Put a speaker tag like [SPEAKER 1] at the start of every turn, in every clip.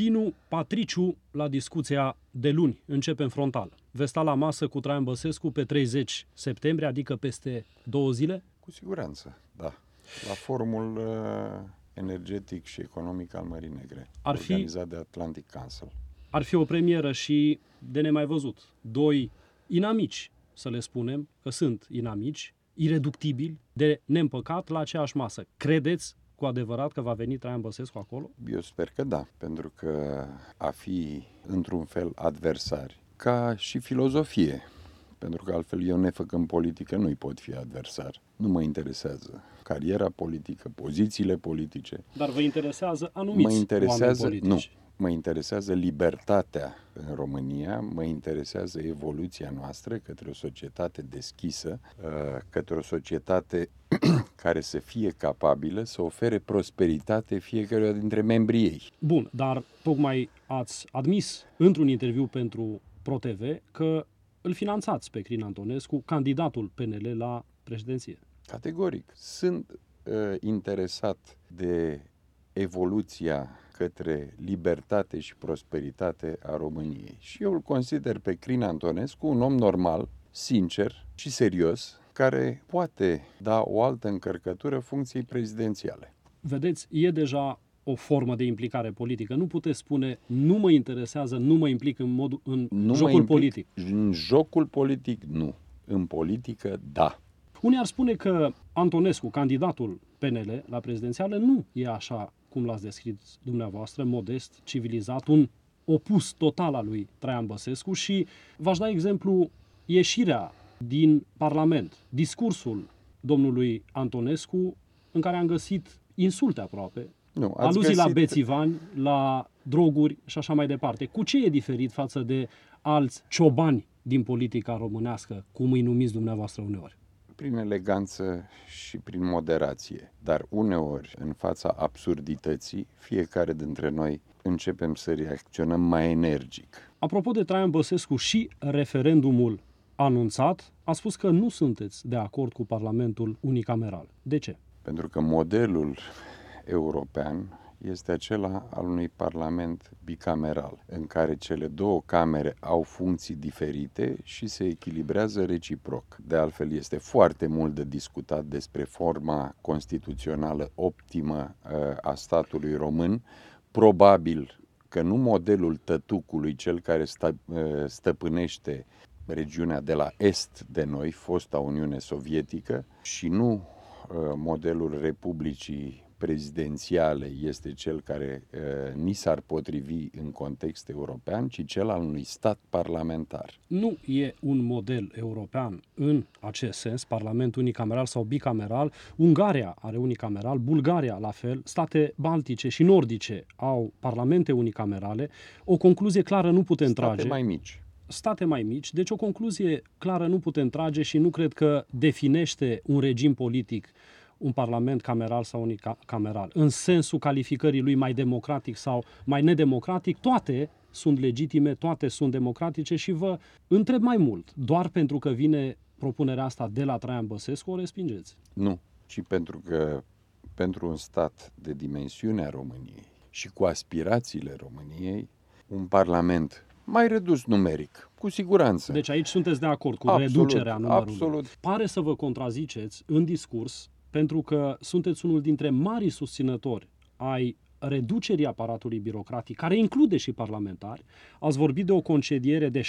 [SPEAKER 1] Dinu Patriciu la discuția de luni. Începem frontal. Veți sta la masă cu Traian Băsescu pe 30 septembrie, adică peste 2 zile?
[SPEAKER 2] Cu siguranță, da. La forumul energetic și economic al Mării Negre, organizat de Atlantic Council.
[SPEAKER 1] Ar fi o premieră și de nemai văzut. 2 inamici, să le spunem, că sunt inamici, ireductibili, de neîmpăcat la aceeași masă. Credeți cu adevărat că va veni Traian Băsescu acolo?
[SPEAKER 2] Eu sper că da, pentru că a fi într-un fel adversari, ca și filozofie, pentru că altfel eu nefăcând politică nu-i pot fi adversar. Nu mă interesează cariera politică, pozițiile politice.
[SPEAKER 1] Dar vă interesează anumiți oameni politici?
[SPEAKER 2] Nu. Mă interesează libertatea în România, mă interesează evoluția noastră către o societate deschisă, către o societate care să fie capabilă să ofere prosperitate fiecăruia dintre membrii ei.
[SPEAKER 1] Bun, dar tocmai ați admis într-un interviu pentru ProTV că îl finanțați pe Crin Antonescu, candidatul PNL la președinție.
[SPEAKER 2] Categoric. Sunt interesat de evoluția către libertate și prosperitate a României. Și eu îl consider pe Crin Antonescu un om normal, sincer și serios, care poate da o altă încărcătură funcției prezidențiale.
[SPEAKER 1] Vedeți, e deja o formă de implicare politică. Nu puteți spune, nu mă interesează, nu mă implic în jocul politic.
[SPEAKER 2] În jocul politic, nu. În politică, da.
[SPEAKER 1] Unii ar spune că Antonescu, candidatul PNL la prezidențială, nu e așa cum l-ați descris dumneavoastră, modest, civilizat, un opus total al lui Traian Băsescu și v-aș da exemplu ieșirea din Parlament, discursul domnului Antonescu în care am găsit insulte aproape, aluzii la bețivani, la droguri și așa mai departe. Cu ce e diferit față de alți ciobani din politica românească, cum îi numiți dumneavoastră uneori?
[SPEAKER 2] Prin eleganță și prin moderație, dar uneori, în fața absurdității, fiecare dintre noi începem să reacționăm mai energic.
[SPEAKER 1] Apropo de Traian Băsescu și referendumul anunțat, a spus că nu sunteți de acord cu Parlamentul unicameral. De ce?
[SPEAKER 2] Pentru că modelul european este acela al unui parlament bicameral, în care cele două camere au funcții diferite și se echilibrează reciproc. De altfel, este foarte mult de discutat despre forma constituțională optimă a statului român. Probabil că nu modelul tătucului, cel care stăpânește regiunea de la est de noi, fosta Uniune Sovietică, și nu modelul Republicii prezidențiale este cel care ni s-ar potrivi în context european, ci cel al unui stat parlamentar.
[SPEAKER 1] Nu e un model european în acest sens, parlament unicameral sau bicameral. Ungaria are unicameral, Bulgaria la fel, state baltice și nordice au parlamente unicamerale. O concluzie clară nu putem trage. State mai mici, deci o concluzie clară nu putem trage și nu cred că definește un regim politic, un parlament cameral sau unicameral. În sensul calificării lui mai democratic sau mai nedemocratic, toate sunt legitime, toate sunt democratice și vă întreb mai mult. Doar pentru că vine propunerea asta de la Traian Băsescu, o respingeți?
[SPEAKER 2] Nu, ci pentru că pentru un stat de dimensiunea României și cu aspirațiile României, un parlament mai redus numeric, cu siguranță.
[SPEAKER 1] Deci aici sunteți de acord cu reducerea numărului.
[SPEAKER 2] Absolut.
[SPEAKER 1] Pare să vă contraziceți în discurs, pentru că sunteți unul dintre marii susținători ai reducerii aparatului birocratic, care include și parlamentari. Ați vorbit de o concediere de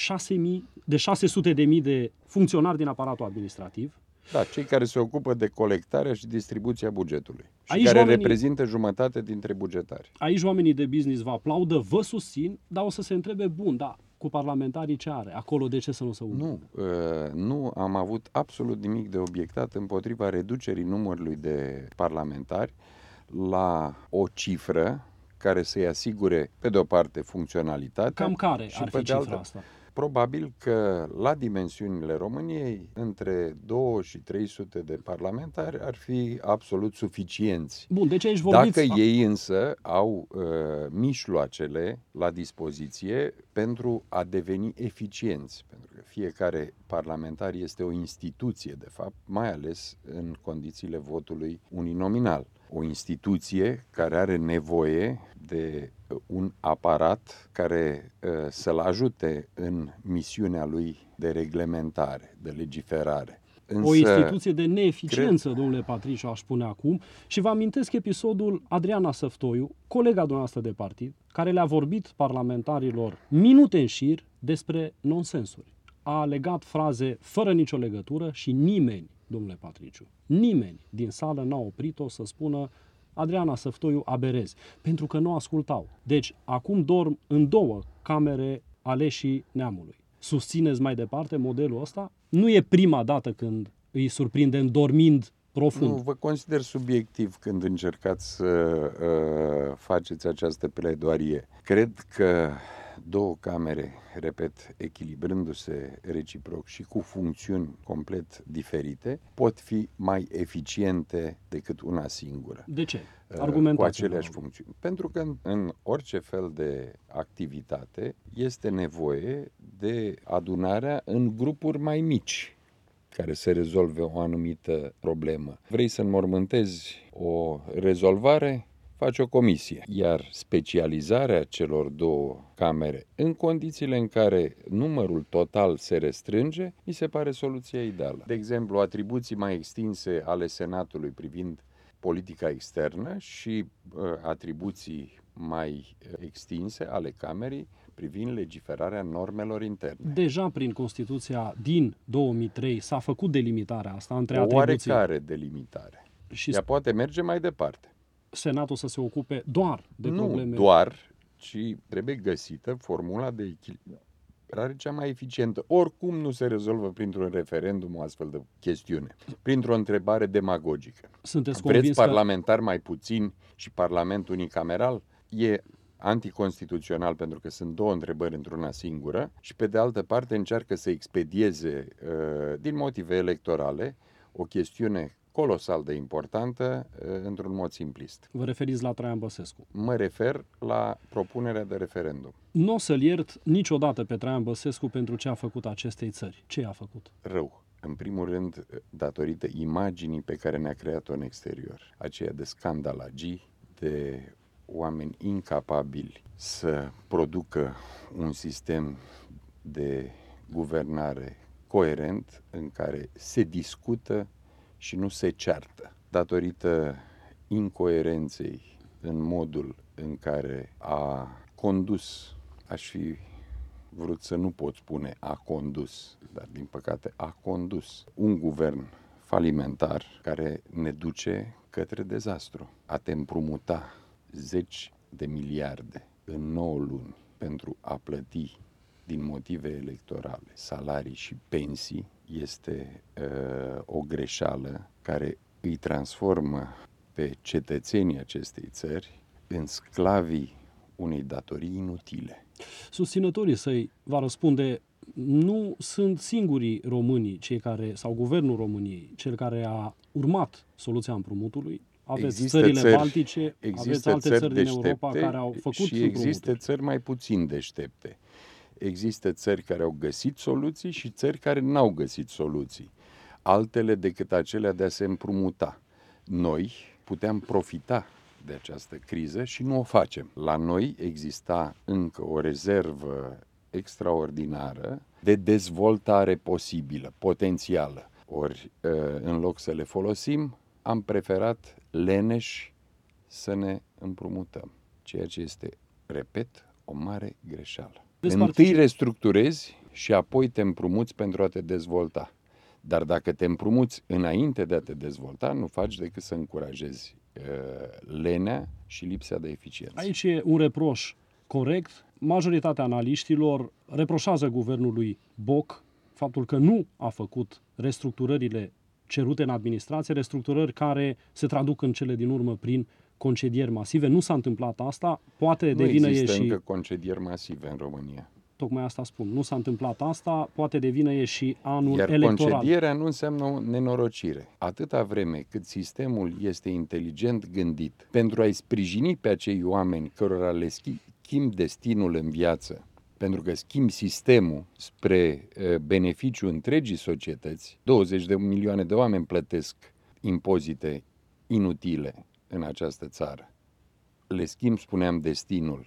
[SPEAKER 1] 600.000 de funcționari din aparatul administrativ.
[SPEAKER 2] Da, cei care se ocupă de colectarea și distribuția bugetului și aici care reprezintă jumătate dintre bugetari.
[SPEAKER 1] Aici oamenii de business vă aplaudă, vă susțin, dar o să se întrebe, bun, da, cu parlamentarii ce are? Acolo de ce să nu se umple?
[SPEAKER 2] Nu am avut absolut nimic de obiectat împotriva reducerii numărului de parlamentari la o cifră care să-i asigure, pe de o parte, funcționalitatea.
[SPEAKER 1] Cam care
[SPEAKER 2] și
[SPEAKER 1] ar fi cifra asta?
[SPEAKER 2] Probabil că la dimensiunile României, între 200 și 300 de parlamentari ar fi absolut suficienți.
[SPEAKER 1] Bun, deci aici vorbiți...
[SPEAKER 2] Dacă ei însă au mijloacele la dispoziție pentru a deveni eficienți, pentru că fiecare parlamentar este o instituție, de fapt, mai ales în condițiile votului uninominal. O instituție care are nevoie de un aparat care să-l ajute în misiunea lui de reglementare, de legiferare.
[SPEAKER 1] Însă, o instituție de neeficiență, domnule Patriciu, aș spune acum, și vă amintesc episodul Adriana Săftoiu, colega dumneavoastră de partid, care le-a vorbit parlamentarilor minute în șir despre nonsensuri. A legat fraze fără nicio legătură și nimeni, domnule Patriciu, nimeni din sală n-a oprit-o să spună Adriana Săftoiu aberezi, pentru că nu ascultau. Deci, acum dorm în 2 camere aleșii neamului. Susțineți mai departe modelul ăsta? Nu e prima dată când îi surprindem dormind profund.
[SPEAKER 2] Nu, vă consider subiectiv când încercați să faceți această pledoarie. Cred că 2 camere, repet, echilibrându-se reciproc și cu funcțiuni complet diferite, pot fi mai eficiente decât una singură.
[SPEAKER 1] De ce?
[SPEAKER 2] Cu aceleași funcțiuni. Pentru că în orice fel de activitate este nevoie de adunarea în grupuri mai mici care să rezolve o anumită problemă. Vrei să înmormântezi o rezolvare? Faci o comisie. Iar specializarea celor 2 camere, în condițiile în care numărul total se restrânge, mi se pare soluția ideală. De exemplu, atribuții mai extinse ale Senatului privind politica externă și atribuții mai extinse ale Camerei privind legiferarea normelor interne.
[SPEAKER 1] Deja prin Constituția din 2003 s-a făcut delimitarea asta între atribuții.
[SPEAKER 2] O oarecare delimitare. Și ea poate merge mai departe.
[SPEAKER 1] Senatul să se ocupe doar de probleme...
[SPEAKER 2] Nu doar, ci trebuie găsită formula de echilibrare cea mai eficientă. Oricum nu se rezolvă printr-un referendum o astfel de chestiune, printr-o întrebare demagogică.
[SPEAKER 1] Sunteți
[SPEAKER 2] Vreți parlamentar mai puțin și parlament unicameral? E anticonstituțional pentru că sunt 2 întrebări într-una singură și pe de altă parte încearcă să expedieze din motive electorale o chestiune colosal de importantă într-un mod simplist.
[SPEAKER 1] Vă referiți la Traian Băsescu?
[SPEAKER 2] Mă refer la propunerea de referendum.
[SPEAKER 1] Nu o să-l iert niciodată pe Traian Băsescu pentru ce a făcut acestei țări. Ce a făcut?
[SPEAKER 2] Rău. În primul rând, datorită imaginii pe care ne-a creat-o în exterior. Aceea de scandalagii, de oameni incapabili să producă un sistem de guvernare coerent în care se discută și nu se ceartă. Datorită incoerenței în modul în care a condus, aș fi vrut să nu pot spune a condus, dar din păcate a condus un guvern falimentar care ne duce către dezastru. A te împrumuta 10 de miliarde în 9 luni pentru a plăti din motive electorale salarii și pensii este o greșeală care îi transformă pe cetățenii acestei țări în sclavii unei datorii inutile.
[SPEAKER 1] Susținătorii săi, va răspunde, nu sunt singurii românii, cei care, sau guvernul României, cel care a urmat soluția împrumutului. Aveți țările Baltice, aveți alte țări din Europa care au făcut
[SPEAKER 2] și există țări mai puțin deștepte. Există țări care au găsit soluții și țări care n-au găsit soluții. Altele decât acelea de a se împrumuta. Noi puteam profita de această criză și nu o facem. La noi exista încă o rezervă extraordinară de dezvoltare posibilă, potențială. Ori, în loc să le folosim, am preferat leneși să ne împrumutăm. Ceea ce este, repet, o mare greșeală. Întâi restructurezi și apoi te împrumuți pentru a te dezvolta. Dar dacă te împrumuți înainte de a te dezvolta, nu faci decât să încurajezi lenea și lipsa de eficiență.
[SPEAKER 1] Aici e un reproș corect. Majoritatea analiștilor reproșează guvernului Boc faptul că nu a făcut restructurările cerute în administrație, restructurări care se traduc în cele din urmă prin concedieri masive. Nu s-a întâmplat asta, poate de vină e și...
[SPEAKER 2] Nu există încă concedieri masive în România.
[SPEAKER 1] Tocmai asta spun. Nu s-a întâmplat asta, poate de vină e și anul electoral.
[SPEAKER 2] Iar concedierea nu înseamnă nenorocire. Atâta vreme cât sistemul este inteligent gândit pentru a-i sprijini pe acei oameni cărora le schimbi destinul în viață, pentru că schimbi sistemul spre beneficiul întregii societăți, 20 de milioane de oameni plătesc impozite inutile în această țară. Le schimb, spuneam, destinul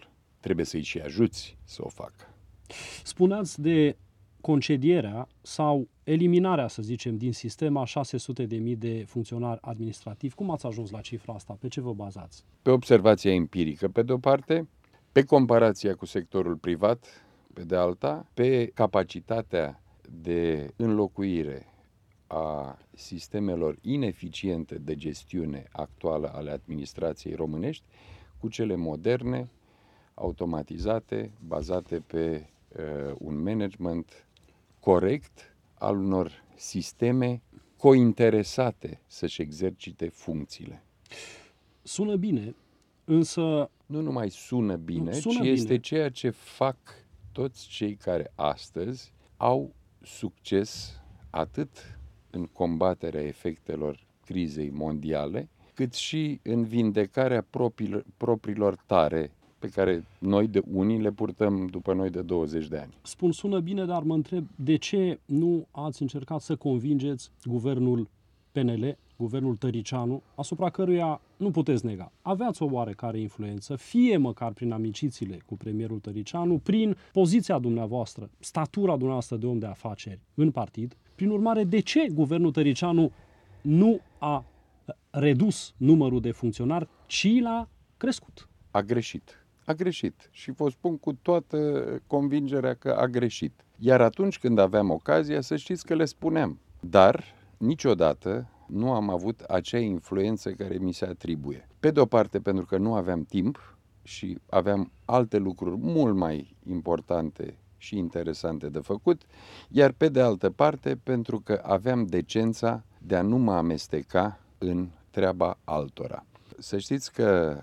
[SPEAKER 2] trebuie să-i și ajuți să o facă.
[SPEAKER 1] Spuneați de concedierea sau eliminarea, să zicem, din sistem a 600.000 de funcționari administrativi. Cum ați ajuns la cifra asta? Pe ce vă bazați?
[SPEAKER 2] Pe observația empirică, pe de-o parte, pe comparația cu sectorul privat, pe de alta, pe capacitatea de înlocuire a sistemelor ineficiente de gestiune actuală ale administrației românești cu cele moderne, automatizate, bazate pe un management corect al unor sisteme cointeresate să-și exercite funcțiile.
[SPEAKER 1] Sună bine, însă...
[SPEAKER 2] Nu numai sună bine,
[SPEAKER 1] sună
[SPEAKER 2] ci
[SPEAKER 1] bine.
[SPEAKER 2] este ceea ce fac toți cei care astăzi au succes atât în combaterea efectelor crizei mondiale, cât și în vindecarea propriilor tare pe care noi de unii le purtăm după noi de 20 de ani.
[SPEAKER 1] Spun, sună bine, dar mă întreb de ce nu ați încercat să convingeți guvernul PNL, guvernul Tăricianu, asupra căruia nu puteți nega. Aveați o oarecare influență, fie măcar prin amicițiile cu premierul Tăricianu, prin poziția dumneavoastră, statura dumneavoastră de om de afaceri în partid. Prin urmare, de ce guvernul Tăricianu nu a redus numărul de funcționari, ci l-a crescut?
[SPEAKER 2] A greșit și vă spun cu toată convingerea că a greșit. Iar atunci când aveam ocazia, să știți că le spuneam. Dar niciodată nu am avut acea influență care mi se atribuie. Pe de o parte pentru că nu aveam timp și aveam alte lucruri mult mai importante și interesante de făcut, iar pe de altă parte pentru că aveam decența de a nu mă amesteca în treaba altora. Să știți că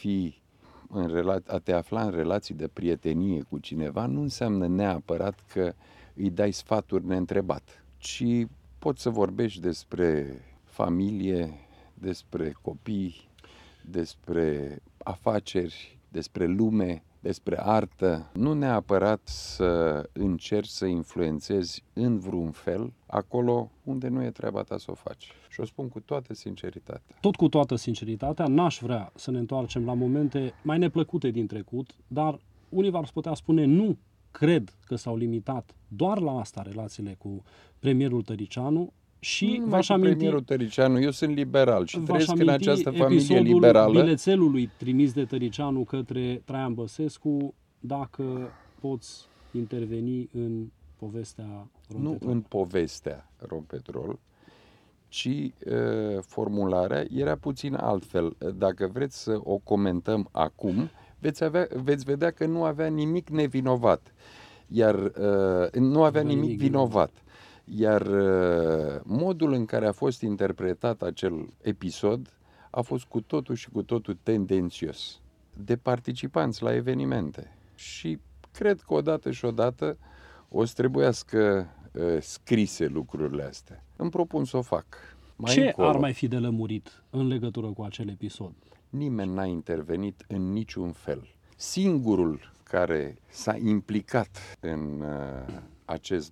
[SPEAKER 2] a te afla în relații de prietenie cu cineva nu înseamnă neapărat că îi dai sfaturi neîntrebat, ci poți să vorbești despre familie, despre copii, despre afaceri, despre lume, despre artă. Nu neapărat să încerci să influențezi în vreun fel acolo unde nu e treaba ta să o faci. Și o spun cu toată sinceritatea.
[SPEAKER 1] Tot cu toată sinceritatea, n-aș vrea să ne întoarcem la momente mai neplăcute din trecut, dar unii v-ar putea spune nu cred că s-au limitat doar la asta relațiile cu premierul Tăricianu și v-aș aminti
[SPEAKER 2] premierul Tăricianu, eu sunt liberal și trăiesc în această familie liberală.
[SPEAKER 1] Bilețelului trimis de Tăricianu către Traian Băsescu, dacă poți interveni în povestea Rompetrol.
[SPEAKER 2] Nu în povestea Rompetrol, ci formularea era puțin altfel. Dacă vreți să o comentăm acum, veți vedea că nu avea nimic nevinovat. Iar nu avea nimic vinovat. Iar modul în care a fost interpretat acel episod a fost cu totul și cu totul tendențios de participanți la evenimente. Și cred că odată o să trebuiască scrise lucrurile astea. Îmi propun să o fac.
[SPEAKER 1] Ce ar mai fi de lămurit în legătură cu acel episod?
[SPEAKER 2] Nimeni n-a intervenit în niciun fel. Singurul care s-a implicat în acest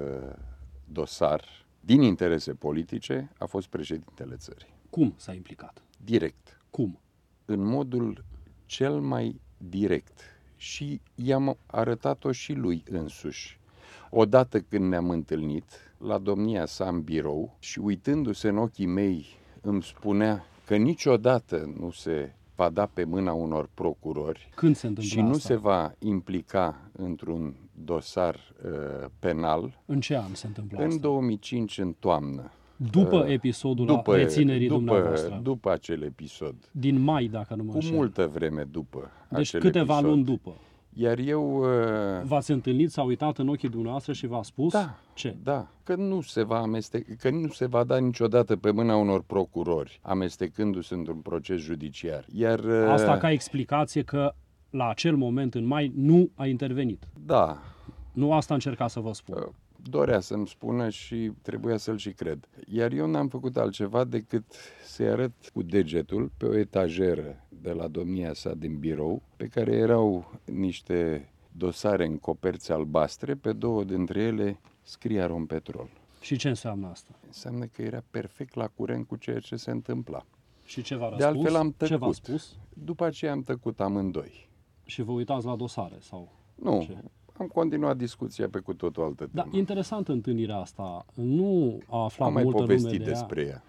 [SPEAKER 2] dosar din interese politice a fost președintele țării.
[SPEAKER 1] Cum s-a implicat?
[SPEAKER 2] Direct.
[SPEAKER 1] Cum?
[SPEAKER 2] În modul cel mai direct. Și i-am arătat-o și lui însuși. Odată când ne-am întâlnit la domnia sa în birou și uitându-se în ochii mei îmi spunea că niciodată nu se va da pe mâna unor procurori.
[SPEAKER 1] Când se întâmplă
[SPEAKER 2] și nu
[SPEAKER 1] asta?
[SPEAKER 2] se va implica într-un dosar penal.
[SPEAKER 1] În ce an se întâmplă asta?
[SPEAKER 2] În 2005, în toamnă.
[SPEAKER 1] După episodul reținerii dumneavoastră.
[SPEAKER 2] După acel episod.
[SPEAKER 1] Din mai, dacă nu mă
[SPEAKER 2] Cu
[SPEAKER 1] înșel.
[SPEAKER 2] multă vreme după
[SPEAKER 1] Deci
[SPEAKER 2] acel
[SPEAKER 1] câteva
[SPEAKER 2] episod.
[SPEAKER 1] luni după.
[SPEAKER 2] Iar eu...
[SPEAKER 1] V-ați întâlnit, s-a uitat în ochii dumneavoastră și v-a spus ce?
[SPEAKER 2] Da, că nu se va că nu se va da niciodată pe mâna unor procurori amestecându-se într-un proces judiciar. Iar
[SPEAKER 1] asta ca explicație că la acel moment în mai nu a intervenit.
[SPEAKER 2] Da.
[SPEAKER 1] Nu asta încerca să vă spun.
[SPEAKER 2] Dorea să-mi spună și trebuia să-l și cred. Iar eu n-am făcut altceva decât să-i arăt cu degetul pe o etajeră de la domnia sa din birou, pe care erau niște dosare în coperți albastre, pe două dintre ele scria Rompetrol.
[SPEAKER 1] Și ce înseamnă asta?
[SPEAKER 2] Înseamnă că era perfect la curent cu ceea ce se întâmpla.
[SPEAKER 1] Și ce v-a răspuns?
[SPEAKER 2] De altfel am tăcut.
[SPEAKER 1] Ce v-a spus?
[SPEAKER 2] După aceea am tăcut amândoi.
[SPEAKER 1] Și vă uitați la dosare sau
[SPEAKER 2] Nu,
[SPEAKER 1] ce?
[SPEAKER 2] am continuat discuția pe cu totul altă
[SPEAKER 1] Da,
[SPEAKER 2] temă.
[SPEAKER 1] interesant întâlnirea asta. Nu a aflat
[SPEAKER 2] Am mai
[SPEAKER 1] multă lume
[SPEAKER 2] povestit
[SPEAKER 1] de ea.
[SPEAKER 2] despre ea.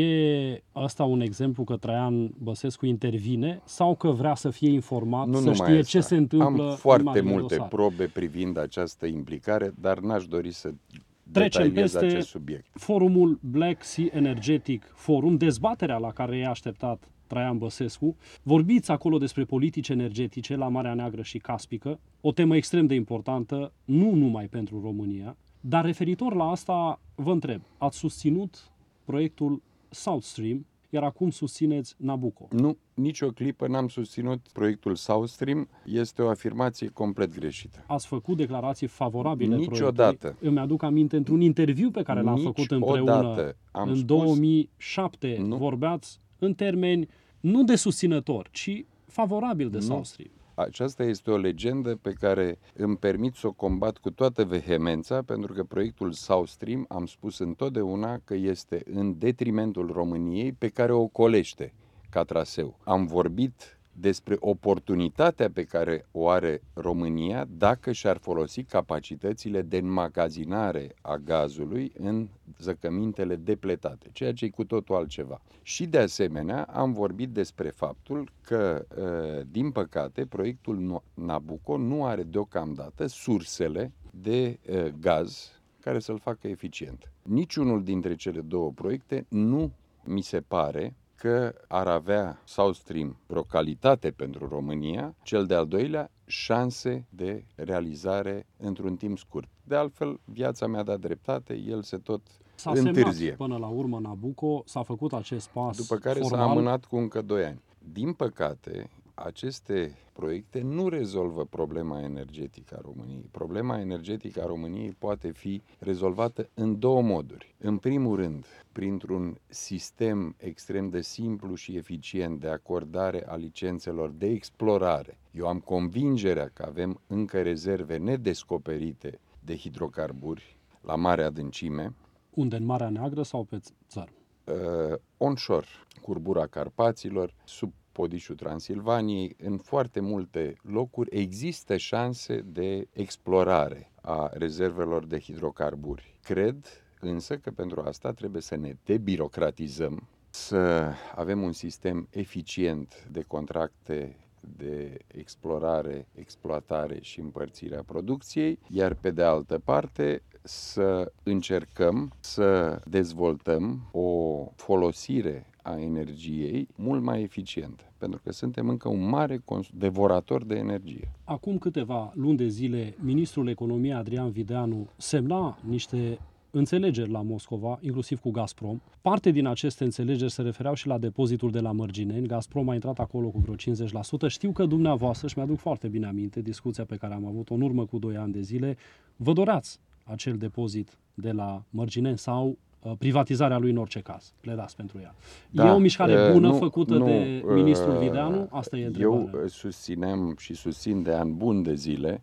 [SPEAKER 1] E asta un exemplu că Traian Băsescu intervine sau că vrea să fie informat,
[SPEAKER 2] Nu
[SPEAKER 1] să
[SPEAKER 2] numai
[SPEAKER 1] știe
[SPEAKER 2] asta.
[SPEAKER 1] ce se întâmplă
[SPEAKER 2] Am
[SPEAKER 1] în
[SPEAKER 2] foarte
[SPEAKER 1] marile
[SPEAKER 2] multe
[SPEAKER 1] dosare?
[SPEAKER 2] probe privind această implicare, dar n-aș dori să
[SPEAKER 1] Trecem
[SPEAKER 2] detaliez
[SPEAKER 1] peste
[SPEAKER 2] acest subiect.
[SPEAKER 1] forumul Black Sea Energetic Forum, dezbaterea la care e așteptat Traian Băsescu. Vorbiți acolo despre politici energetice la Marea Neagră și Caspică, o temă extrem de importantă, nu numai pentru România, dar referitor la asta vă întreb, ați susținut proiectul South Stream, iar acum susțineți Nabucco.
[SPEAKER 2] Nu, nicio clipă n-am susținut proiectul South Stream. Este o afirmație complet greșită.
[SPEAKER 1] Ați făcut declarații favorabile
[SPEAKER 2] Niciodată.
[SPEAKER 1] proiectului. Îmi aduc aminte într-un interviu pe care l-am făcut împreună
[SPEAKER 2] am
[SPEAKER 1] în
[SPEAKER 2] spus,
[SPEAKER 1] 2007.
[SPEAKER 2] Nu.
[SPEAKER 1] Vorbeați în termeni nu de susținător, ci favorabil de South Stream.
[SPEAKER 2] Aceasta este o legendă pe care îmi permit să o combat cu toată vehemența, pentru că proiectul South Stream, am spus întotdeauna că este în detrimentul României pe care o colește ca traseu. Am vorbit despre oportunitatea pe care o are România dacă și-ar folosi capacitățile de înmagazinare a gazului în zăcămintele depletate, ceea ce e cu totul altceva. Și de asemenea am vorbit despre faptul că, din păcate, proiectul Nabucco nu are deocamdată sursele de gaz care să-l facă eficient. Niciunul dintre cele două proiecte nu mi se pare că ar avea South Stream vreo calitate pentru România, cel de-al doilea șanse de realizare într-un timp scurt. De altfel, viața mi-a dat dreptate, el se tot
[SPEAKER 1] S-a
[SPEAKER 2] întârzie.
[SPEAKER 1] semnat până la urmă Nabucco, s-a făcut acest pas
[SPEAKER 2] După care
[SPEAKER 1] formal.
[SPEAKER 2] s-a amânat cu încă 2 ani. Din păcate, aceste proiecte nu rezolvă problema energetică a României. Problema energetică a României poate fi rezolvată în două moduri. În primul rând, printr-un sistem extrem de simplu și eficient de acordare a licențelor de explorare. Eu am convingerea că avem încă rezerve nedescoperite de hidrocarburi la mare adâncime.
[SPEAKER 1] Unde? În Marea Neagră sau pe țară?
[SPEAKER 2] Onshore, curbura Carpaților, sub Podișul Transilvaniei, în foarte multe locuri există șanse de explorare a rezervelor de hidrocarburi. Cred însă că pentru asta trebuie să ne debirocratizăm, să avem un sistem eficient de contracte de explorare, exploatare și împărțirea producției, iar pe de altă parte să încercăm să dezvoltăm o folosire a energiei mult mai eficientă, pentru că suntem încă un mare devorator de energie.
[SPEAKER 1] Acum câteva luni de zile, ministrul economiei Adrian Videanu semna niște înțelegeri la Moscova, inclusiv cu Gazprom. Parte din aceste înțelegeri se refereau și la depozitul de la Mărgineni. Gazprom a intrat acolo cu vreo 50%. Știu că dumneavoastră, și mi-aduc foarte bine aminte, discuția pe care am avut-o în urmă cu 2 ani de zile, vă doreați acel depozit de la Mărgineni sau privatizarea lui în orice caz. Pledați pentru ea.
[SPEAKER 2] Da,
[SPEAKER 1] E o mișcare bună făcută de ministrul Videanu? Asta e întrebarea.
[SPEAKER 2] Eu susținem și susțin de ani buni de zile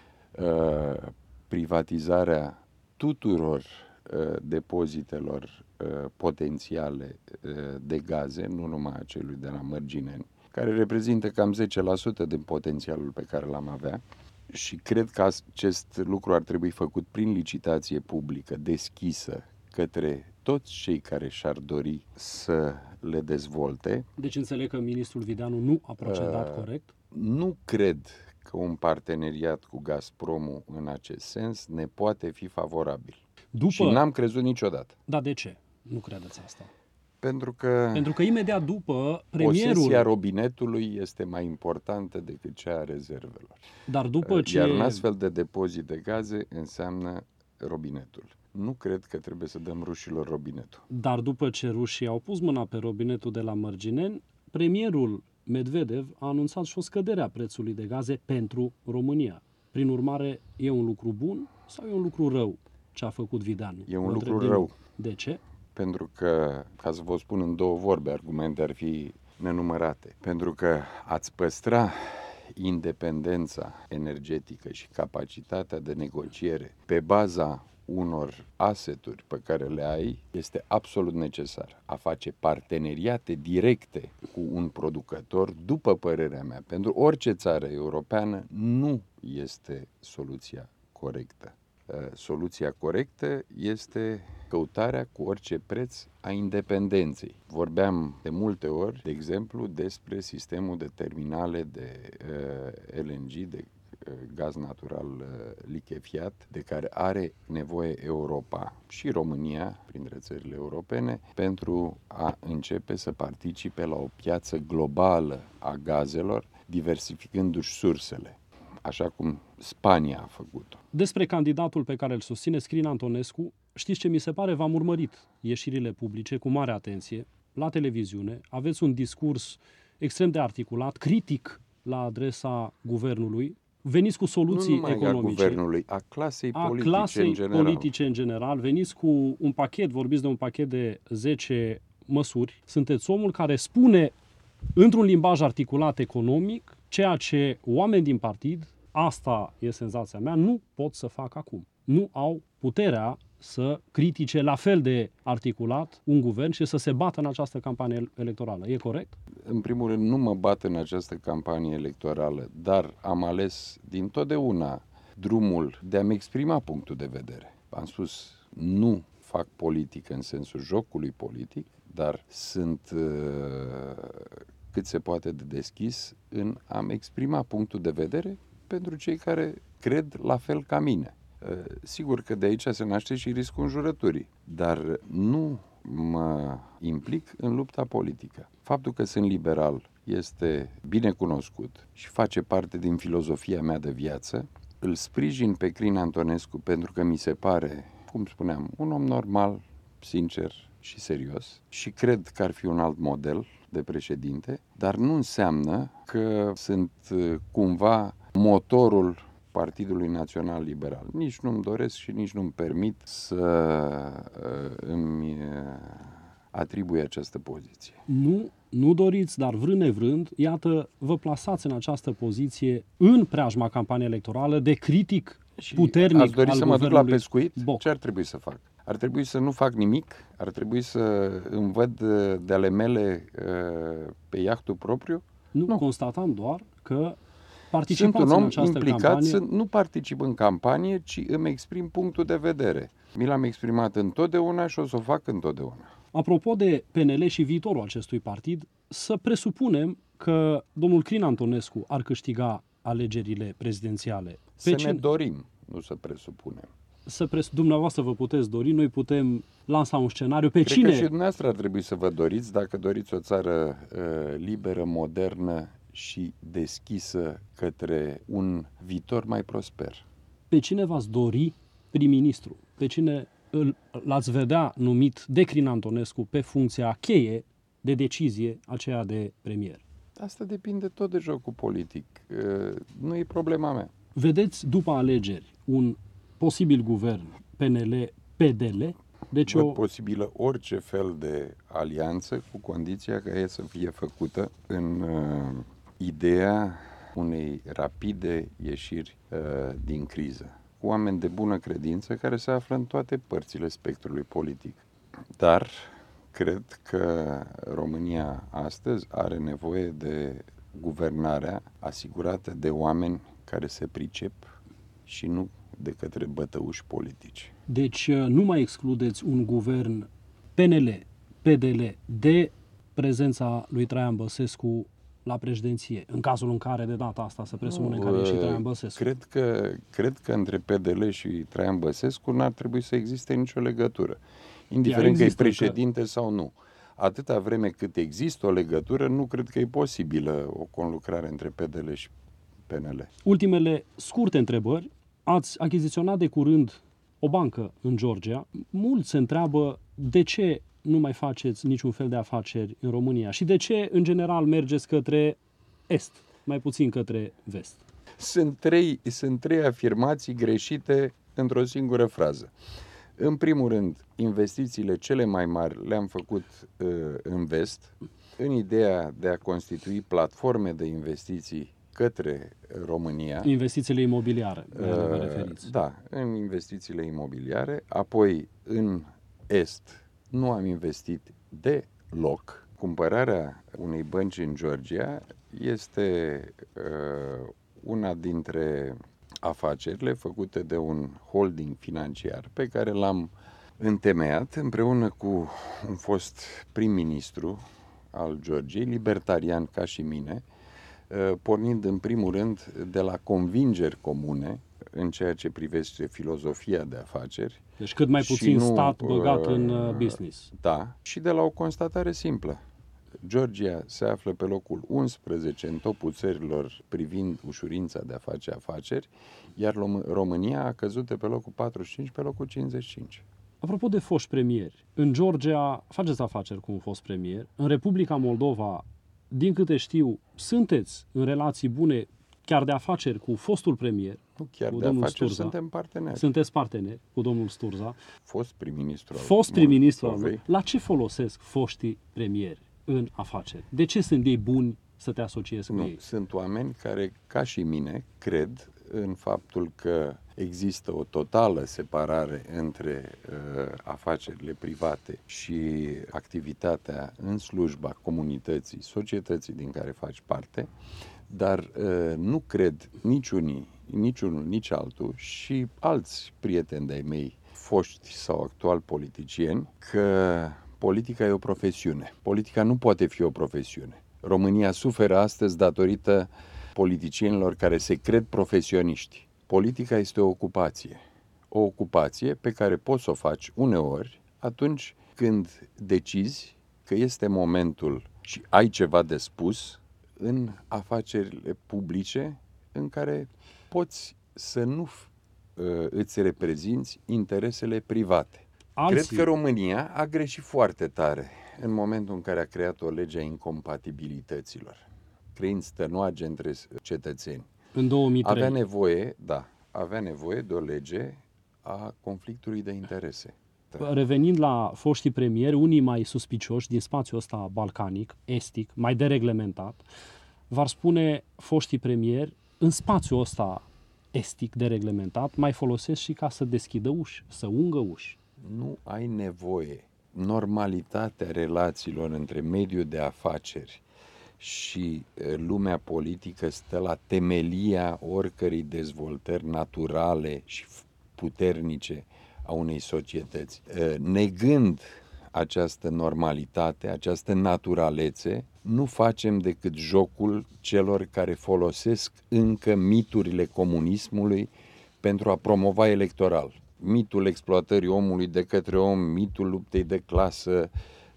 [SPEAKER 2] privatizarea tuturor depozitelor potențiale de gaze, nu numai a celui de la Mărgineni, care reprezintă cam 10% din potențialul pe care l-am avea. Și cred că acest lucru ar trebui făcut prin licitație publică, deschisă către toți cei care și-ar dori să le dezvolte.
[SPEAKER 1] Deci înțeleg că ministrul Videanu nu a procedat corect?
[SPEAKER 2] Nu cred că un parteneriat cu Gazpromul în acest sens ne poate fi favorabil. Și n-am crezut niciodată.
[SPEAKER 1] Dar de ce nu credeți asta?
[SPEAKER 2] Pentru că
[SPEAKER 1] imediat după premierul...
[SPEAKER 2] posesia robinetului este mai importantă decât cea a rezervelor.
[SPEAKER 1] Dar după ce...
[SPEAKER 2] Iar un astfel de depozit de gaze înseamnă robinetul. Nu cred că trebuie să dăm rușilor robinetul.
[SPEAKER 1] Dar după ce rușii au pus mâna pe robinetul de la Mărgineni, premierul Medvedev a anunțat și o scădere a prețului de gaze pentru România. Prin urmare, e un lucru bun sau e un lucru rău ce a făcut Videanu?
[SPEAKER 2] E un lucru rău.
[SPEAKER 1] De ce?
[SPEAKER 2] Pentru că, ca să vă spun în 2 vorbe, argumente ar fi nenumărate. Pentru că ați păstra independența energetică și capacitatea de negociere pe baza unor asseturi pe care le ai este absolut necesar. A face parteneriate directe cu un producător, după părerea mea, pentru orice țară europeană, nu este soluția corectă. Soluția corectă este căutarea cu orice preț a independenței. Vorbeam de multe ori, de exemplu, despre sistemul de terminale de LNG, de gaz natural lichefiat, de care are nevoie Europa și România, printre țările europene, pentru a începe să participe la o piață globală a gazelor, diversificându-și sursele, așa cum Spania a făcut-o.
[SPEAKER 1] Despre candidatul pe care îl susține, Crin Antonescu, știți ce mi se pare? V-am urmărit ieșirile publice cu mare atenție, la televiziune, aveți un discurs extrem de articulat, critic la adresa guvernului, veniți cu soluții economice.
[SPEAKER 2] A guvernului, a clasei politice în general.
[SPEAKER 1] Veniți cu un pachet, vorbiți de un pachet de 10 măsuri. Sunteți omul care spune într-un limbaj articulat economic ceea ce oameni din partid, asta e senzația mea, nu pot să facă acum. Nu au puterea să critique la fel de articulat un guvern și să se bată în această campanie electorală. E corect?
[SPEAKER 2] În primul rând, nu mă bat în această campanie electorală, dar am ales dintotdeauna drumul de a-mi exprima punctul de vedere. Am spus, nu fac politică în sensul jocului politic, dar sunt cât se poate de deschis în a-mi exprima punctul de vedere pentru cei care cred la fel ca mine. Sigur că de aici se naște și riscul înjurăturii, dar nu mă implic în lupta politică. Faptul că sunt liberal este bine cunoscut și face parte din filozofia mea de viață. Îl sprijin pe Crin Antonescu pentru că mi se pare, cum spuneam, un om normal, sincer și serios și cred că ar fi un alt model de președinte, dar nu înseamnă că sunt cumva motorul Partidului Național Liberal. Nici nu-mi doresc și nici nu-mi permit să îmi atribui această poziție.
[SPEAKER 1] Nu doriți, dar vrând nevrând, iată, vă plasați în această poziție în preajma campaniei electorale de critic puternic al guvernului.
[SPEAKER 2] Ați dori să mă duc la pescuit? Ce ar trebui să fac? Ar trebui să nu fac nimic? Ar trebui să îmi văd de ale mele pe iahtul propriu?
[SPEAKER 1] Nu, constatam doar că
[SPEAKER 2] sunt un om implicat, nu particip în campanie, ci îmi exprim punctul de vedere. Mi l-am exprimat întotdeauna și o să o fac întotdeauna.
[SPEAKER 1] Apropo de PNL și viitorul acestui partid, să presupunem că domnul Crin Antonescu ar câștiga alegerile prezidențiale.
[SPEAKER 2] Ne dorim, nu să presupunem.
[SPEAKER 1] Dumneavoastră vă puteți dori, noi putem lansa un scenariu.
[SPEAKER 2] Cred că și dumneavoastră ar trebui să vă doriți, dacă doriți o țară liberă, modernă și deschisă către un viitor mai prosper.
[SPEAKER 1] Pe cine v-ați dori prim-ministru? Pe cine l-ați vedea numit de Crin Antonescu pe funcția cheie de decizie, aceea de premier?
[SPEAKER 2] Asta depinde tot de jocul politic. Nu e problema mea.
[SPEAKER 1] Vedeți după alegeri un posibil guvern PNL-PDL?
[SPEAKER 2] Văd posibilă orice fel de alianță, cu condiția ca ea să fie făcută în ideea unei rapide ieșiri din criză, cu oameni de bună credință care se află în toate părțile spectrului politic. Dar cred că România astăzi are nevoie de guvernarea asigurată de oameni care se pricep și nu de către bătăuși politici.
[SPEAKER 1] Deci nu mai excludeți un guvern PNL-PDL de prezența lui Traian Băsescu la președinție, în cazul în care de data asta se presupune că are și Traian Băsescu.
[SPEAKER 2] Cred că între PDL și Traian Băsescu n-ar trebui să existe nicio legătură, indiferent că e președinte sau nu. Atâta vreme cât există o legătură, nu cred că e posibilă o conlucrare între PDL și PNL.
[SPEAKER 1] Ultimele scurte întrebări. Ați achiziționat de curând o bancă în Georgia. Mulți se întreabă de ce nu mai faceți niciun fel de afaceri în România și de ce, în general, mergeți către est, mai puțin către vest.
[SPEAKER 2] Sunt trei afirmații greșite într-o singură frază. În primul rând, investițiile cele mai mari le-am făcut în vest, în ideea de a constitui platforme de investiții către România.
[SPEAKER 1] Investițiile imobiliare, vă referiți.
[SPEAKER 2] Da, în investițiile imobiliare. Apoi, în Est, nu am investit deloc. Cumpărarea unei bănci în Georgia este una dintre afacerile făcute de un holding financiar pe care l-am întemeiat împreună cu un fost prim-ministru al Georgiei, libertarian ca și mine, pornind în primul rând de la convingeri comune în ceea ce privește filozofia de afaceri.
[SPEAKER 1] Deci cât mai puțin stat băgat în business.
[SPEAKER 2] Da, și de la o constatare simplă. Georgia se află pe locul 11 în topul țărilor privind ușurința de a face afaceri, iar România a căzut de pe locul 45 pe locul 55.
[SPEAKER 1] Apropo de foști premieri, în Georgia faceți afaceri cu un fost premier, în Republica Moldova, din câte știu, sunteți în relații bune chiar de afaceri cu fostul premier,
[SPEAKER 2] nu chiar
[SPEAKER 1] cu
[SPEAKER 2] de
[SPEAKER 1] domnul
[SPEAKER 2] afaceri,
[SPEAKER 1] Sturza.
[SPEAKER 2] suntem parteneri.
[SPEAKER 1] Sunteți parteneri cu domnul Sturza.
[SPEAKER 2] Fost prim-ministru.
[SPEAKER 1] Fost prim-ministru al lui. La ce folosesc foștii premieri în afaceri? De ce sunt ei buni să te asociezi cu ei?
[SPEAKER 2] Sunt oameni care, ca și mine, cred în faptul că există o totală separare între afacerile private și activitatea în slujba comunității, societății din care faci parte, dar nu cred niciunul, nici altul și alți prieteni de-ai mei, foști sau actual politicieni, că politica e o profesiune. Politica nu poate fi o profesiune. România suferă astăzi datorită politicienilor care se cred profesioniști. Politica este o ocupație. O ocupație pe care poți să o faci uneori atunci când decizi că este momentul și ai ceva de spus în afacerile publice în care poți să nu îți reprezinți interesele private. Cred că România a greșit foarte tare în momentul în care a creat o lege a incompatibilităților, creând stănoage între cetățeni.
[SPEAKER 1] În 2003.
[SPEAKER 2] Avea nevoie de o lege a conflictului de interese.
[SPEAKER 1] Revenind la foștii premieri, unii mai suspicioși din spațiul ăsta balcanic, estic, mai dereglementat, v-ar spune foștii premieri, în spațiul ăsta estic dereglementat, mai folosesc și ca să deschidă uși, să ungă uși.
[SPEAKER 2] Nu ai nevoie. Normalitatea relațiilor între mediul de afaceri și lumea politică stă la temelia oricărei dezvoltări naturale și puternice a unei societăți. Negând această normalitate, această naturalețe, nu facem decât jocul celor care folosesc încă miturile comunismului pentru a promova electoral. Mitul exploatării omului de către om, mitul luptei de clasă,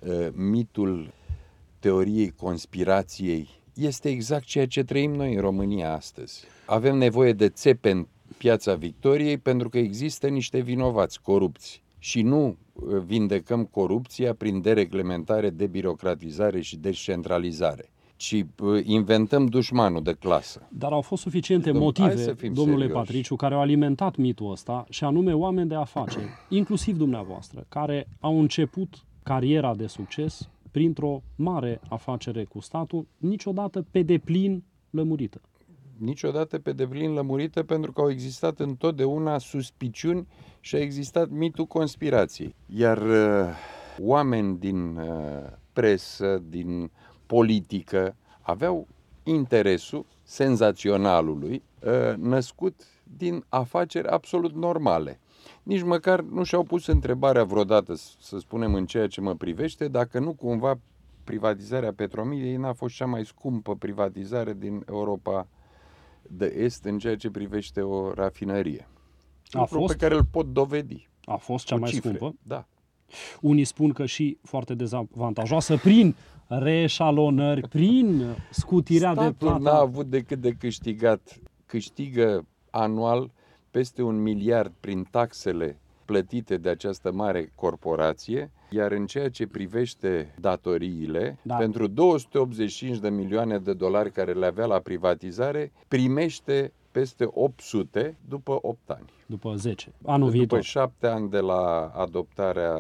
[SPEAKER 2] mitul teoriei conspirației, este exact ceea ce trăim noi în România astăzi. Avem nevoie de țepe în Piața Victoriei pentru că există niște vinovați corupți și nu vindecăm corupția prin dereglementare, debirocratizare și descentralizare, ci inventăm dușmanul de clasă.
[SPEAKER 1] Dar au fost suficiente motive, domnule Patriciu, care au alimentat mitul ăsta, și anume oameni de afaceri, inclusiv dumneavoastră, care au început cariera de succes printr-o mare afacere cu statul, niciodată pe deplin lămurită.
[SPEAKER 2] Niciodată pe deplin lămurită, pentru că au existat întotdeauna suspiciuni și a existat mitul conspirației. Iar oameni din presă, din politică, aveau interesul senzaționalului născut din afaceri absolut normale. Nici măcar nu și-au pus întrebarea vreodată, să spunem în ceea ce mă privește, dacă nu cumva privatizarea Petromiliei n-a fost cea mai scumpă privatizare din Europa de Est în ceea ce privește o rafinărie. Pe care îl pot dovedi.
[SPEAKER 1] A fost cea mai scumpă?
[SPEAKER 2] Da.
[SPEAKER 1] Unii spun că și foarte dezavantajoasă prin reșalonări, prin scutirea de plată.
[SPEAKER 2] Statul n-a avut decât de câștigat. Câștigă anual peste 1 miliard prin taxele plătite de această mare corporație, iar în ceea ce privește datoriile, pentru 285 de milioane de dolari care le avea la privatizare, primește peste 800 după 8 ani.
[SPEAKER 1] După 10, anul viitor.
[SPEAKER 2] După 7 ani de la adoptarea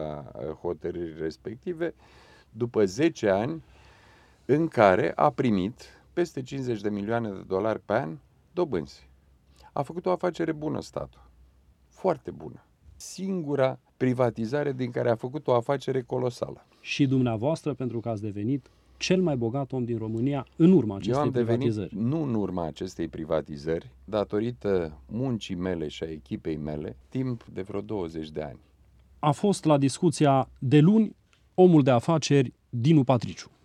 [SPEAKER 2] hotărârii respective, după 10 ani în care a primit peste 50 de milioane de dolari pe an dobânzi. A făcut o afacere bună statul. Foarte bună. Singura privatizare din care a făcut o afacere colosală.
[SPEAKER 1] Și dumneavoastră, pentru că ați devenit cel mai bogat om din România în urma acestei privatizări.
[SPEAKER 2] Nu în urma acestei privatizări, datorită muncii mele și a echipei mele, timp de vreo 20 de ani.
[SPEAKER 1] A fost la discuția de luni omul de afaceri Dinu Patriciu.